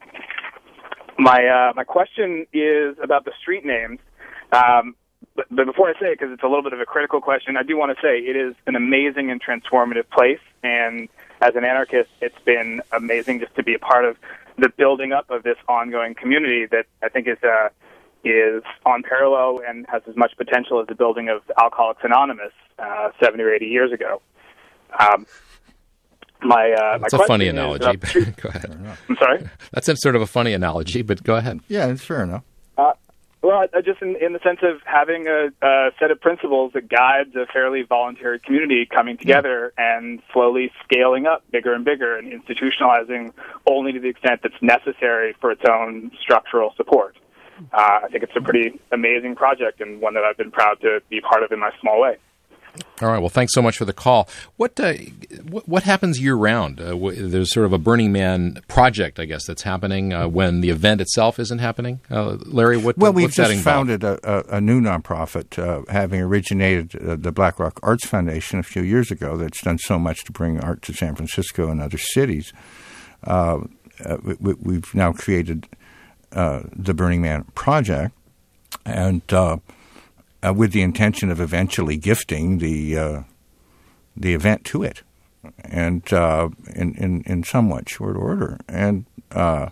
my uh, my question is about the street names. Um, but, but before I say it, because it's a little bit of a critical question, I do want to say it is an amazing and transformative place. And as an anarchist, it's been amazing just to be a part of the building up of this ongoing community that I think is uh, is on parallel and has as much potential as the building of Alcoholics Anonymous uh, seventy or eighty years ago. Um, my uh, That's my a funny is, analogy. uh, But go ahead. I'm sorry? That's a sort of a funny analogy, but go ahead. Yeah, it's fair enough. Uh, Well, uh, just in, in the sense of having a, a set of principles that guides a fairly voluntary community coming together and slowly scaling up bigger and bigger and institutionalizing only to the extent that's necessary for its own structural support. Uh, I think it's a pretty amazing project and one that I've been proud to be part of in my small way. All right. Well, thanks so much for the call. What uh, what, what happens year round? Uh, wh- there's sort of a Burning Man project, I guess, that's happening uh, when the event itself isn't happening. Uh, Larry, what? Well, we've what's that just involved? founded a, a, a new nonprofit, uh, having originated uh, the Black Rock Arts Foundation a few years ago. That's done so much to bring art to San Francisco and other cities. Uh, uh, we, we've now created uh, the Burning Man Project, and uh, Uh, with the intention of eventually gifting the uh, the event to it, and uh, in, in in somewhat short order, and uh,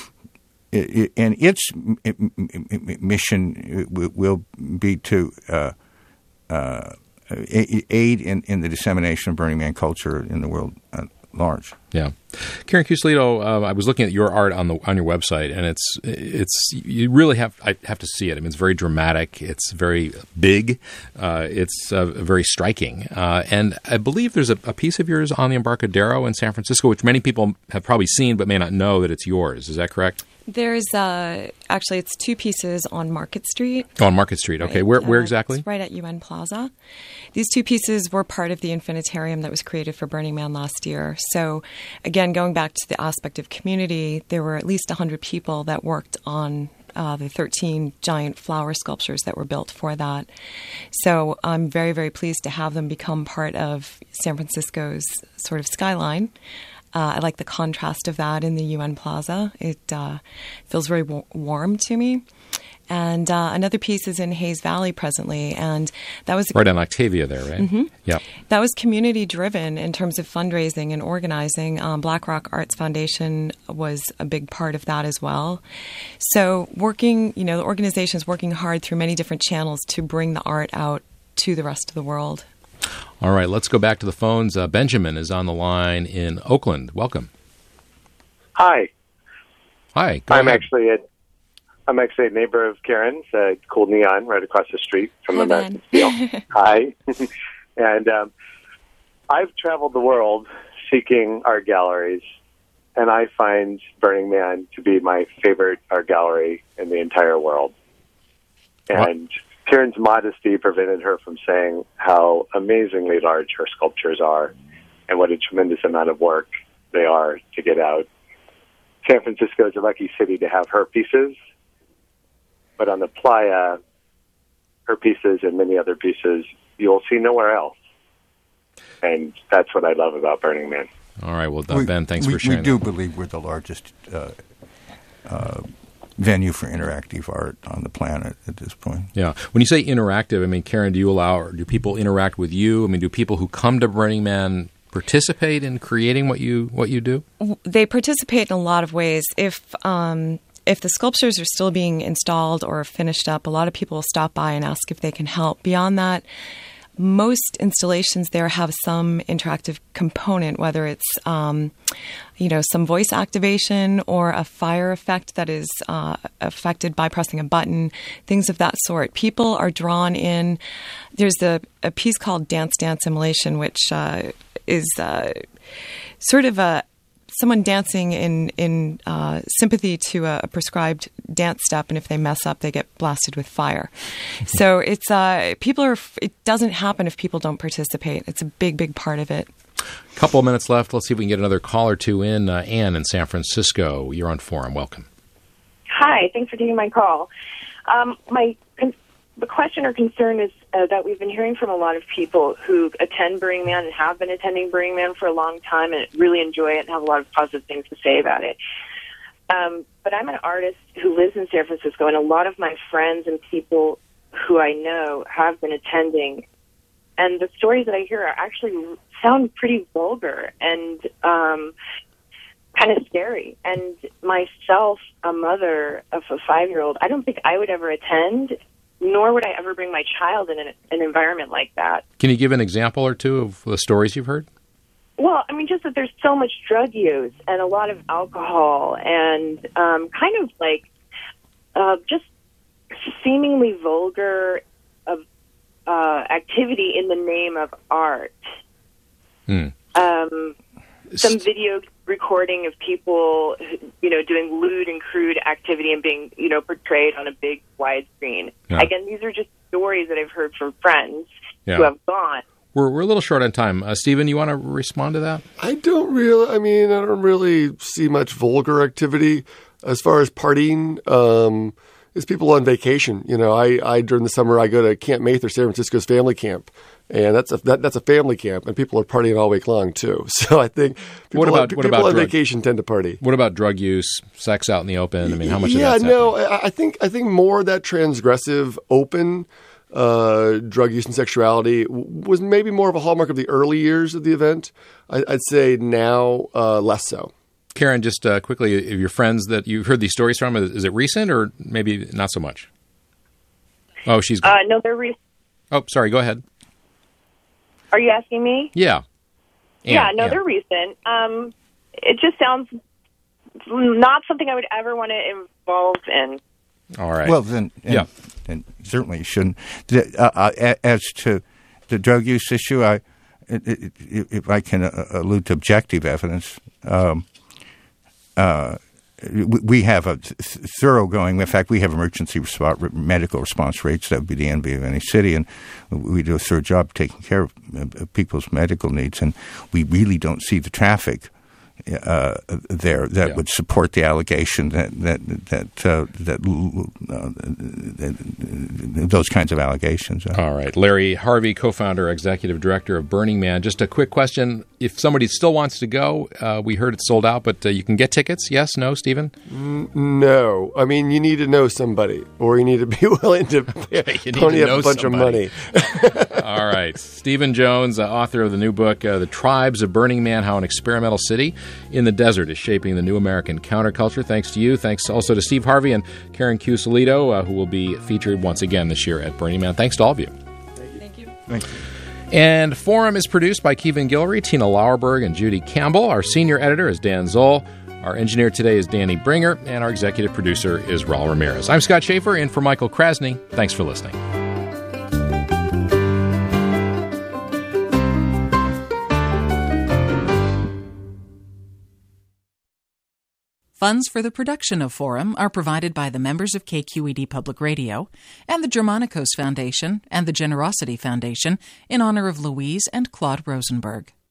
it, it, and its it, it, mission will be to uh, uh, aid in, in the dissemination of Burning Man culture in the world at large. Yeah, Karen Cusolito, uh, I was looking at your art on the on your website, and it's it's you really have I have to see it. I mean, it's very dramatic. It's very big. Uh, it's uh, very striking. Uh, and I believe there's a, a piece of yours on the Embarcadero in San Francisco, which many people have probably seen but may not know that it's yours. Is that correct? There's uh, actually it's two pieces on Market Street. Oh, on Market Street. Okay, Right, where where uh, exactly? It's right at U N Plaza. These two pieces were part of the Infinitarium that was created for Burning Man last year. So, again, going back to the aspect of community, there were at least one hundred people that worked on uh, the thirteen giant flower sculptures that were built for that. So I'm very, very pleased to have them become part of San Francisco's sort of skyline. Uh, I like the contrast of that in the U N Plaza. It uh, feels very w- warm to me. And uh, another piece is in Hayes Valley presently, and that was right on Octavia there, right? Mm-hmm. Yeah, that was community driven in terms of fundraising and organizing. Um, Black Rock Arts Foundation was a big part of that as well. So working, you know, the organization is working hard through many different channels to bring the art out to the rest of the world. All right, let's go back to the phones. Uh, Benjamin is on the line in Oakland. Welcome. Hi. Hi. Go I'm ahead. actually a, I'm actually a neighbor of Karen's, uh, Cool Neon, right across the street from Hi, American Ben. Steel. Hi. And um, I've traveled the world seeking art galleries, and I find Burning Man to be my favorite art gallery in the entire world. And what? Karen's modesty prevented her from saying how amazingly large her sculptures are and what a tremendous amount of work they are to get out. San Francisco is a lucky city to have her pieces, but on the playa, her pieces and many other pieces you'll see nowhere else. And that's what I love about Burning Man. All right. Well, uh, we, Ben, thanks we, for sharing We do that. believe we're the largest uh, uh, venue for interactive art on the planet at this point. Yeah. When you say interactive, I mean, Karen, do you allow, or do people interact with you? I mean, do people who come to Burning Man participate in creating what you what you do? They participate in a lot of ways. If um, if the sculptures are still being installed or finished up, a lot of people will stop by and ask if they can help. Beyond that, most installations there have some interactive component, whether it's um, you know, some voice activation or a fire effect that is uh, affected by pressing a button, things of that sort. People are drawn in. There's a, a piece called Dance Dance Immolation, which uh, is uh, sort of a someone dancing in in uh, sympathy to a, a prescribed dance step, and if they mess up, they get blasted with fire. So it's uh, people are. It doesn't happen if people don't participate. It's a big, big part of it. A couple of minutes left. Let's see if we can get another call or two in. Uh, Anne in San Francisco, you're on Forum. Welcome. Hi, thanks for taking my call. Um, my con- the question or concern is uh, that we've been hearing from a lot of people who attend Burning Man and have been attending Burning Man for a long time and really enjoy it and have a lot of positive things to say about it. Um, but I'm an artist who lives in San Francisco, and a lot of my friends and people who I know have been attending. And the stories that I hear are actually sound pretty vulgar and um, kind of scary. And myself, a mother of a five-year-old, I don't think I would ever attend, nor would I ever bring my child in an, an environment like that. Can you give an example or two of the stories you've heard? Well, I mean, just that there's so much drug use and a lot of alcohol and um, kind of like uh, just seemingly vulgar of uh, activity in the name of art. Hmm. Um, some video recording of people, you know, doing lewd and crude activity and being, you know, portrayed on a big widescreen. Yeah. Again, these are just stories that I've heard from friends Yeah. who have gone. We're, we're a little short on time. Uh, Stephen, you want to respond to that? I don't really, I mean, I don't really see much vulgar activity as far as partying. Um, it's people on vacation. You know, I, I during the summer, I go to Camp Mather, San Francisco's family camp. And that's a that, that's a family camp, and people are partying all week long too. So I think people, What about- on, what people about on drug- vacation tend to party. What about drug use, sex out in the open? I mean, how much Yeah, of that's no, happening? I, I think I think more of that transgressive, open uh, drug use and sexuality w- was maybe more of a hallmark of the early years of the event. I, I'd say now uh, less so. Karen, just uh, quickly, of your friends that you heard these stories from, is, is it recent or maybe not so much? Oh, she's gone. Uh, no, they're re- Oh, sorry, go ahead. Are you asking me? Yeah. yeah, Ann, no, Ann. they're recent. Um, it just sounds not something I would ever want to involve in. All right. Well, then, and, Yeah. and certainly you shouldn't. The, uh, uh, as to the drug use issue, I, it, it, if I can uh, allude to objective evidence, um, uh, we we have a th- thoroughgoing. In fact, we have emergency response, medical response rates that would be the envy of any city, and we do a thorough job taking care of, of people's medical needs. And we really don't see the traffic uh, there that Yeah. would support the allegation that that that, uh, that, uh, that those kinds of allegations. All right. Larry Harvey, co-founder, executive director of Burning Man. Just a quick question. If somebody still wants to go, uh, we heard it's sold out, but uh, you can get tickets. Yes? No, Stephen? No, I mean you need to know somebody, or you need to be willing to pay, You need pony to up know a bunch somebody. of money. All right. Stephen Jones, uh, author of the new book, uh, The Tribes of Burning Man, How an Experimental City in the Desert is Shaping the New American Counterculture. Thanks to you. Thanks also to Steve Harvey and Karen Cusolito, uh, who will be featured once again this year at Burning Man. Thanks to all of you. Thank you. Thank you. And Forum is produced by Kevin Guillory, Tina Lauerberg, and Judy Campbell. Our senior editor is Dan Zoll. Our engineer today is Danny Bringer, and our executive producer is Raul Ramirez. I'm Scott Schaefer, in for Michael Krasny. Thanks for listening. Funds for the production of Forum are provided by the members of K Q E D Public Radio and the Germanicos Foundation and the Generosity Foundation in honor of Louise and Claude Rosenberg.